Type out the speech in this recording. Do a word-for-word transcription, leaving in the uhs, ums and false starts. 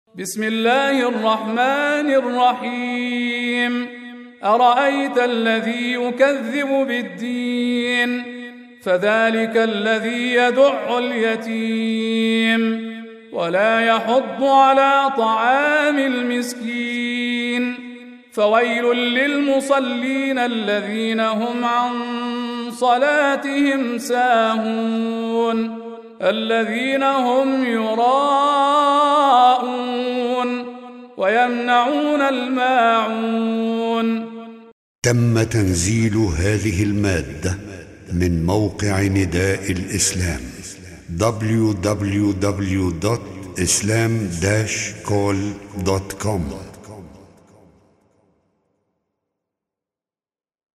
بسم الله الرحمن الرحيم. أرأيت الذي يكذب بالدين فذلك الذي يدع اليتيم ولا يحض على طعام المسكين فويل للمصلين الذين هم عن صلاتهم ساهون الذين هم يراءون ويمنعون الماعون. تم تنزيل هذه المادة من موقع نداء الإسلام دبليو دبليو دبليو دوت إسلام داش كول دوت كوم.